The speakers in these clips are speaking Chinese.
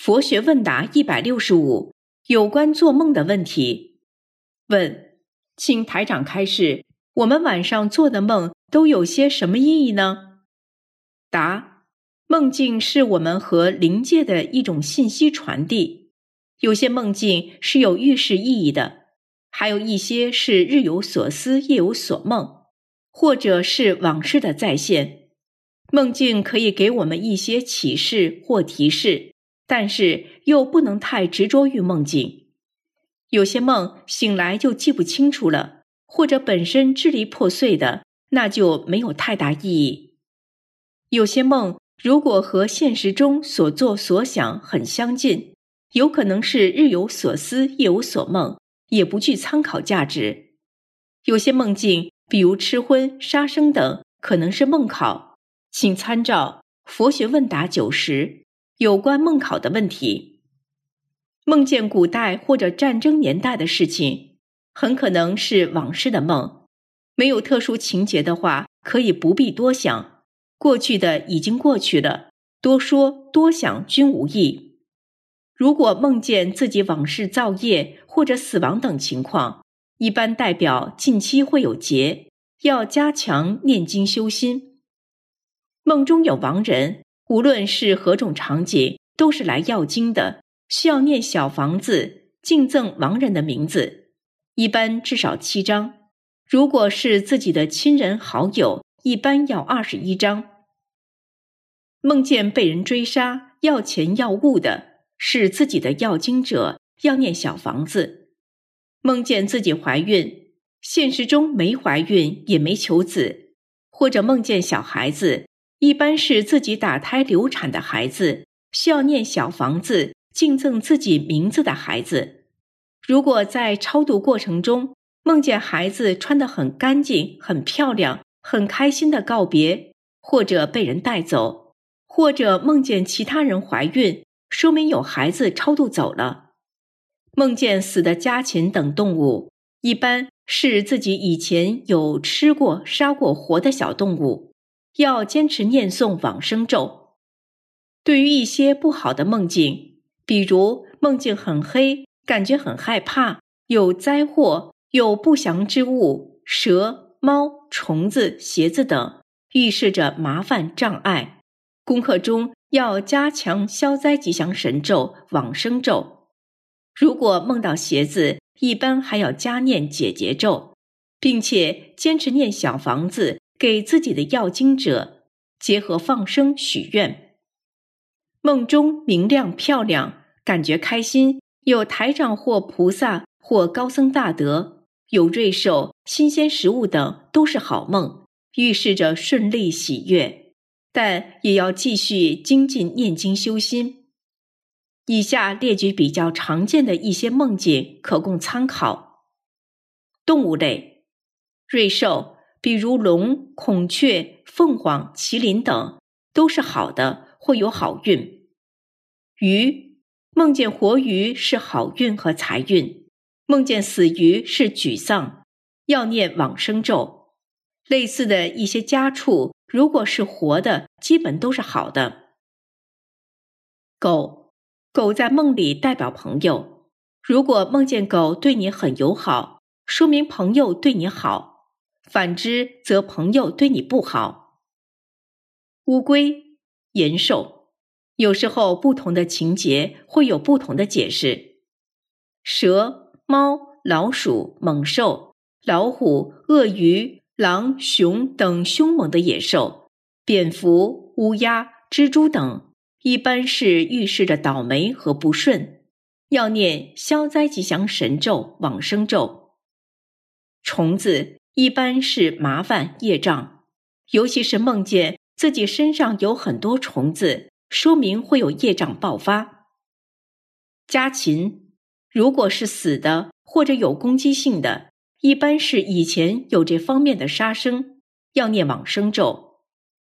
佛学问答165，有关做梦的问题。问：请台长开示，我们晚上做的梦都有些什么意义呢？答：梦境是我们和灵界的一种信息传递，有些梦境是有预示意义的，还有一些是日有所思夜有所梦，或者是往事的再现。梦境可以给我们一些启示或提示，但是又不能太执着于梦境。有些梦醒来就记不清楚了，或者本身支离破碎的，那就没有太大意义。有些梦如果和现实中所作所想很相近，有可能是日有所思夜有所梦，也不具参考价值。有些梦境，比如吃荤杀生等，可能是梦考，请参照佛学问答90有关梦考的问题。梦见古代或者战争年代的事情，很可能是往事的梦，没有特殊情节的话，可以不必多想，过去的已经过去了，多说多想均无益。如果梦见自己往事造业或者死亡等情况，一般代表近期会有劫，要加强念经修心。梦中有亡人，无论是何种场景，都是来要经的，需要念小房子敬赠亡人的名字，一般至少7张。如果是自己的亲人好友，一般要21张。梦见被人追杀，要钱要物的，是自己的要经者，要念小房子。梦见自己怀孕，现实中没怀孕也没求子，或者梦见小孩子，一般是自己打胎流产的孩子，需要念小房子敬赠自己名字的孩子。如果在超度过程中梦见孩子穿得很干净很漂亮，很开心的告别，或者被人带走，或者梦见其他人怀孕，说明有孩子超度走了。梦见死的家禽等动物，一般是自己以前有吃过杀过活的小动物，要坚持念诵往生咒。对于一些不好的梦境，比如梦境很黑，感觉很害怕，有灾祸，有不祥之物，蛇、猫、虫子、鞋子等，预示着麻烦障碍。功课中要加强消灾吉祥神咒往生咒。如果梦到鞋子，一般还要加念解结咒，并且坚持念小房子给自己的要经者，结合放生许愿。梦中明亮漂亮，感觉开心，有台长或菩萨或高僧大德，有瑞兽、新鲜食物等，都是好梦，预示着顺利喜悦，但也要继续精进念经修心。以下列举比较常见的一些梦境，可供参考。动物类，瑞兽，比如龙、孔雀、凤凰、麒麟等，都是好的，会有好运。鱼，梦见活鱼是好运和财运，梦见死鱼是沮丧，要念往生咒。类似的一些家畜，如果是活的，基本都是好的。狗在梦里代表朋友，如果梦见狗对你很友好，说明朋友对你好，反之则朋友对你不好。乌龟、延寿，有时候不同的情节会有不同的解释。蛇、猫、老鼠、猛兽、老虎、鳄鱼、狼、熊等凶猛的野兽，蝙蝠、乌鸦、蜘蛛等，一般是预示着倒霉和不顺，要念消灾吉祥神咒往生咒。虫子一般是麻烦业障，尤其是梦见自己身上有很多虫子，说明会有业障爆发。家禽如果是死的或者有攻击性的，一般是以前有这方面的杀生，要念往生咒。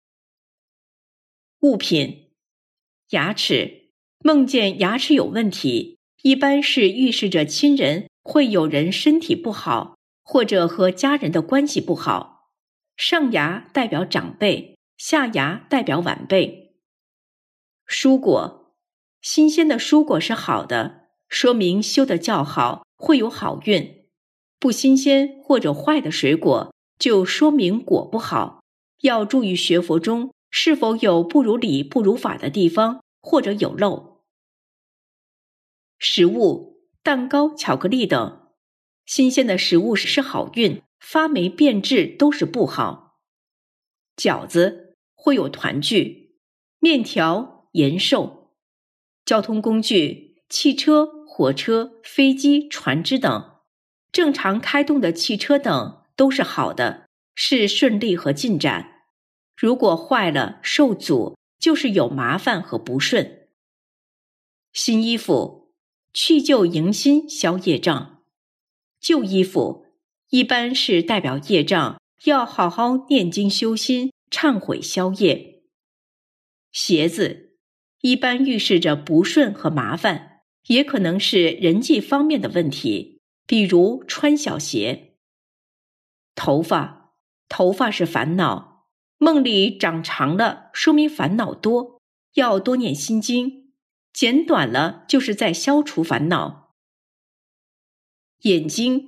物品，牙齿，梦见牙齿有问题，一般是预示着亲人会有人身体不好，或者和家人的关系不好。上牙代表长辈，下牙代表晚辈。蔬果， 新鲜的蔬果是好的，说明修得较好，会有好运。不新鲜或者坏的水果，就说明果不好。要注意学佛中是否有不如理不如法的地方，或者有漏。食物，蛋糕、巧克力等，新鲜的食物是好运，发霉变质都是不好。饺子会有团聚，面条延寿。交通工具，汽车、火车、飞机、船只等，正常开动的汽车等都是好的，是顺利和进展。如果坏了受阻，就是有麻烦和不顺。新衣服，去旧迎新，消业障。旧衣服一般是代表业障，要好好念经修心，忏悔消业。鞋子一般预示着不顺和麻烦，也可能是人际方面的问题，比如穿小鞋。头发是烦恼，梦里长长了，说明烦恼多，要多念心经，剪短了就是在消除烦恼。眼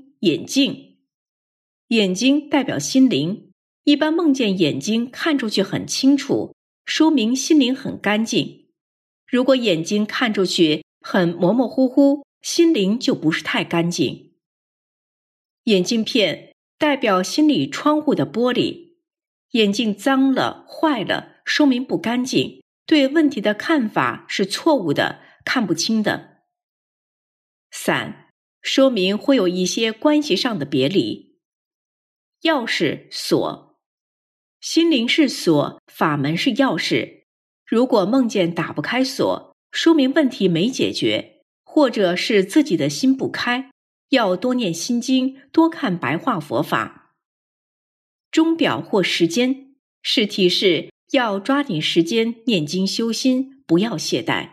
睛代表心灵，一般梦见眼睛看出去很清楚，说明心灵很干净。如果眼睛看出去很模模糊糊，心灵就不是太干净。眼镜片代表心理窗户的玻璃，眼镜脏了坏了，说明不干净，对问题的看法是错误的，看不清的。散说明会有一些关系上的别离。钥匙锁，心灵是锁，法门是钥匙。如果梦见打不开锁，说明问题没解决，或者是自己的心不开，要多念心经，多看白话佛法。钟表或时间是提示要抓紧时间念经修心，不要懈怠。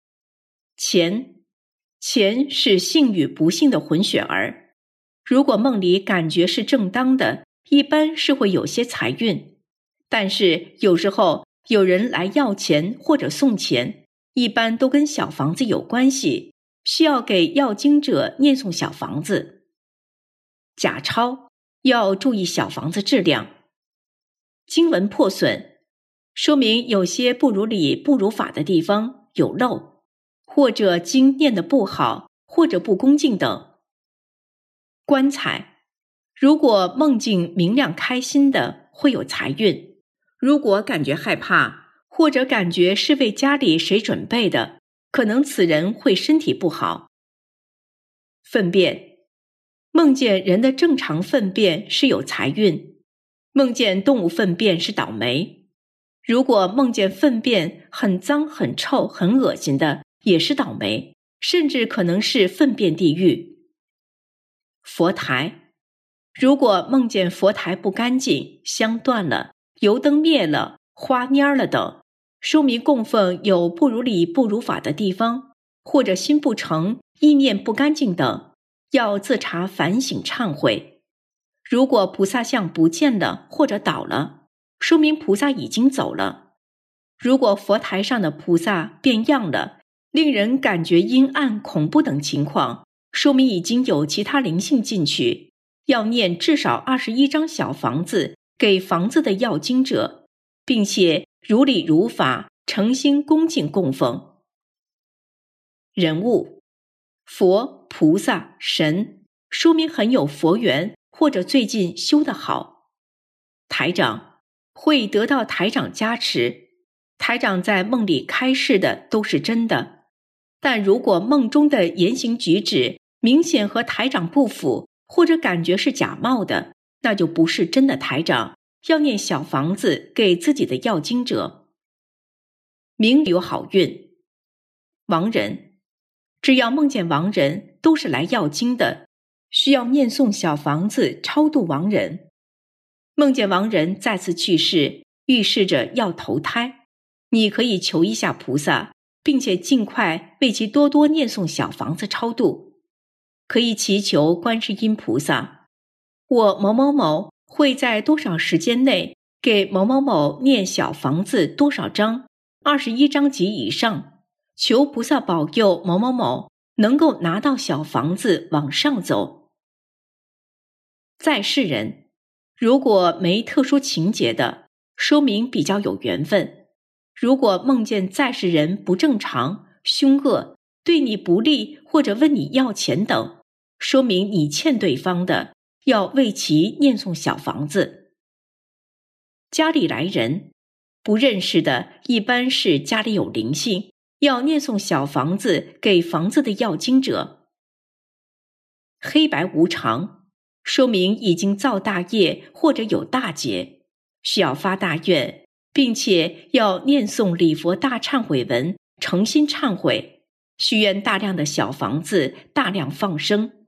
钱是幸与不幸的混血儿，如果梦里感觉是正当的，一般是会有些财运，但是有时候有人来要钱或者送钱，一般都跟小房子有关系，需要给要经者念诵小房子。假钞要注意小房子质量。经文破损，说明有些不如理不如法的地方，有漏，或者经念得不好，或者不恭敬等。棺材，如果梦境明亮开心的，会有财运；如果感觉害怕，或者感觉是为家里谁准备的，可能此人会身体不好。粪便，梦见人的正常粪便是有财运，梦见动物粪便是倒霉。如果梦见粪便很脏很臭很恶心的，也是倒霉，甚至可能是粪便地狱。佛台，如果梦见佛台不干净，香断了，油灯灭了，花蔫了等，说明供奉有不如理不如法的地方，或者心不诚，意念不干净等，要自查反省忏悔。如果菩萨像不见了或者倒了，说明菩萨已经走了。如果佛台上的菩萨变样了，令人感觉阴暗恐怖等情况，说明已经有其他灵性进去，要念至少21张小房子给房子的要经者，并且如理如法诚心恭敬供奉。人物，佛、菩萨、神，说明很有佛缘，或者最近修得好。台长，会得到台长加持，台长在梦里开示的都是真的，但如果梦中的言行举止明显和台长不符，或者感觉是假冒的，那就不是真的台长，要念小房子给自己的要经者。名有好运。亡人，只要梦见亡人都是来要经的，需要念诵小房子超度亡人。梦见亡人再次去世，预示着要投胎，你可以求一下菩萨，并且尽快为其多多念诵小房子超度。可以祈求观世音菩萨，我某某某会在多少时间内给某某某念小房子多少章，21章及以上， 求菩萨保佑某某某能够拿到小房子往上走。在世人，如果没特殊情节的，说明比较有缘分。如果梦见在世人不正常、凶恶，对你不利或者问你要钱等，说明你欠对方的，要为其念诵小房子。家里来人，不认识的一般是家里有灵性，要念诵小房子给房子的要经者。黑白无常，说明已经造大业或者有大劫，需要发大愿，并且要念诵礼佛大忏悔文，诚心忏悔，许愿大量的小房子，大量放生。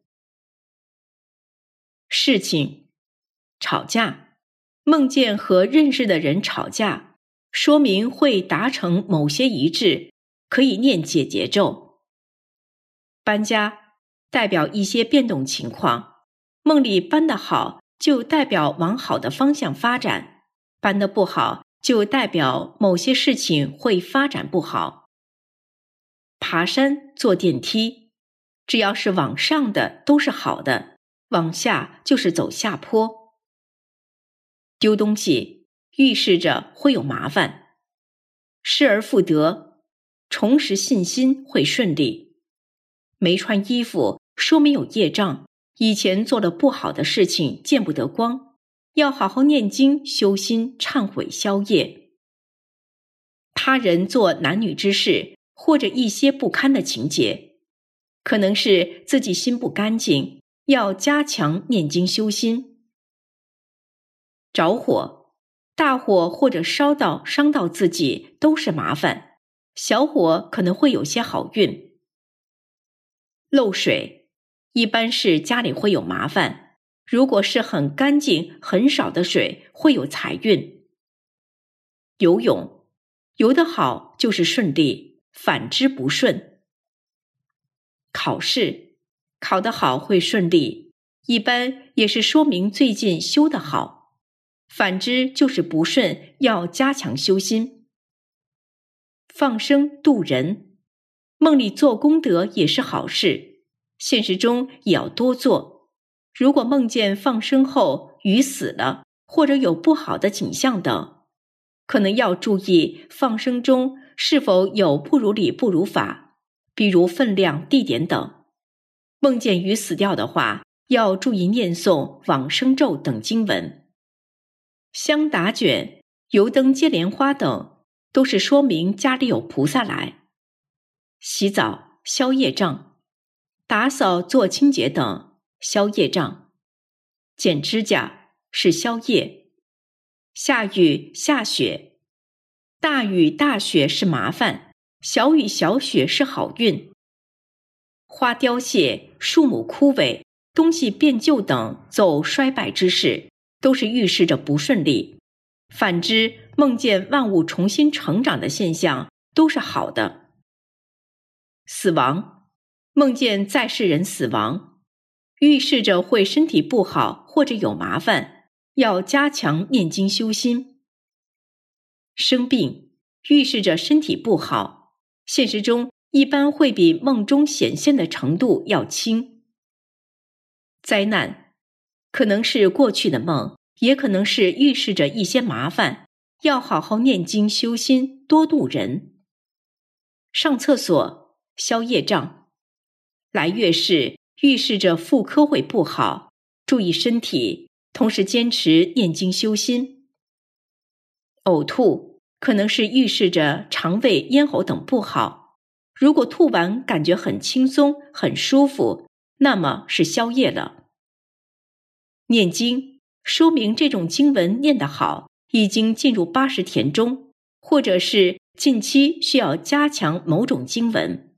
事情，吵架，梦见和认识的人吵架，说明会达成某些一致，可以念解结咒。搬家，代表一些变动情况，梦里搬得好，就代表往好的方向发展，搬得不好，就代表某些事情会发展不好。爬山，坐电梯，只要是往上的都是好的，往下就是走下坡。丢东西，预示着会有麻烦。失而复得，重拾信心会顺利。没穿衣服，说明有业障，以前做了不好的事情见不得光，要好好念经修心忏悔消业。他人做男女之事，或者一些不堪的情节，可能是自己心不干净，要加强念经修心。着火，大火或者烧到伤到自己都是麻烦，小火可能会有些好运。漏水，一般是家里会有麻烦，如果是很干净很少的水，会有财运。游泳，游得好就是顺利，反之不顺。考试，考得好会顺利，一般也是说明最近修得好，反之就是不顺，要加强修心。放生渡人，梦里做功德也是好事，现实中也要多做。如果梦见放生后鱼死了，或者有不好的景象等，可能要注意放生中是否有不如理不如法，比如分量、地点等。梦见鱼死掉的话，要注意念诵往生咒等经文。香打卷、油灯接莲花等，都是说明家里有菩萨来。洗澡消业障，打扫做清洁等消业障。剪指甲是消业。下雨下雪，大雨大雪是麻烦，小雨小雪是好运。花凋谢，树木枯萎，东西变旧等走衰败之势，都是预示着不顺利。反之，梦见万物重新成长的现象都是好的。死亡，梦见在世人死亡，预示着会身体不好或者有麻烦，要加强念经修心。生病，预示着身体不好，现实中一般会比梦中显现的程度要轻。灾难，可能是过去的梦，也可能是预示着一些麻烦，要好好念经修心，多度人。上厕所，消业障。来月事，预示着妇科会不好，注意身体，同时坚持念经修心。呕吐，可能是预示着肠胃、咽喉等不好，如果吐完感觉很轻松、很舒服，那么是消业了。念经，说明这种经文念得好，已经进入80田中，或者是近期需要加强某种经文。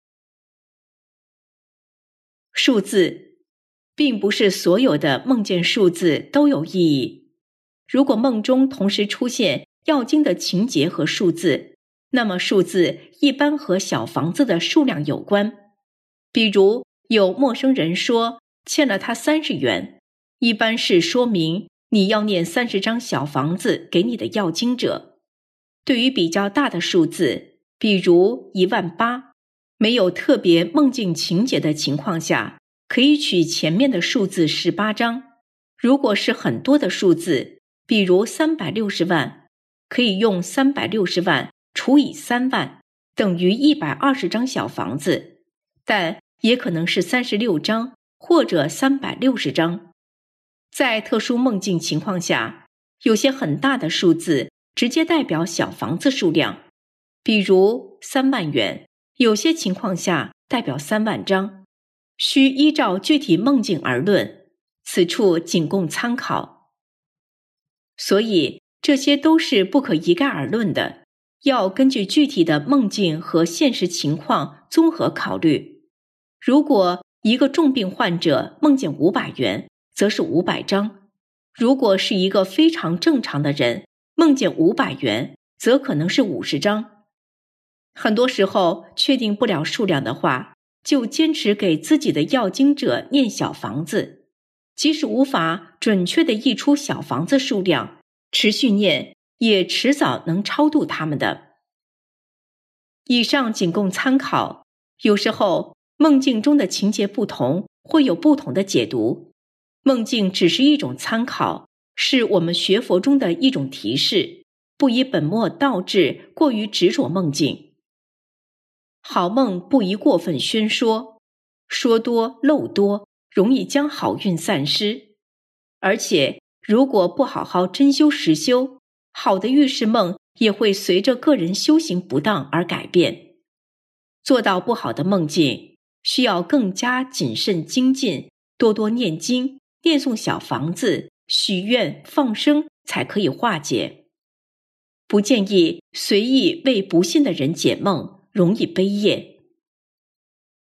数字，并不是所有的梦见数字都有意义。如果梦中同时出现要经的情节和数字，那么数字一般和小房子的数量有关。比如有陌生人说欠了他30元，一般是说明你要念30张小房子给你的要经者。对于比较大的数字， 比如18000，没有特别梦境情节的情况下，可以取前面的数字18张。如果是很多的数字，比如360万，可以用360万除以3万，等于120张小房子，但也可能是36张或者360张。在特殊梦境情况下，有些很大的数字直接代表小房子数量，比如3万元，有些情况下代表3万张，需依照具体梦境而论，此处仅供参考。所以这些都是不可一概而论的，要根据具体的梦境和现实情况综合考虑。如果一个重病患者梦见500元，则是500张；如果是一个非常正常的人梦见500元，则可能是50张。很多时候确定不了数量的话，就坚持给自己的要经者念小房子，即使无法准确地译出小房子数量，持续念也迟早能超度他们的。以上仅供参考，有时候梦境中的情节不同，会有不同的解读。梦境只是一种参考，是我们学佛中的一种提示，不以本末倒置，过于执着梦境。好梦不宜过分宣说，说多漏多，容易将好运散失。而且如果不好好真修实修，好的预示梦也会随着个人修行不当而改变。做到不好的梦境，需要更加谨慎精进，多多念经，念诵小房子，许愿放生，才可以化解。不建议随意为不信的人解梦，容易背业。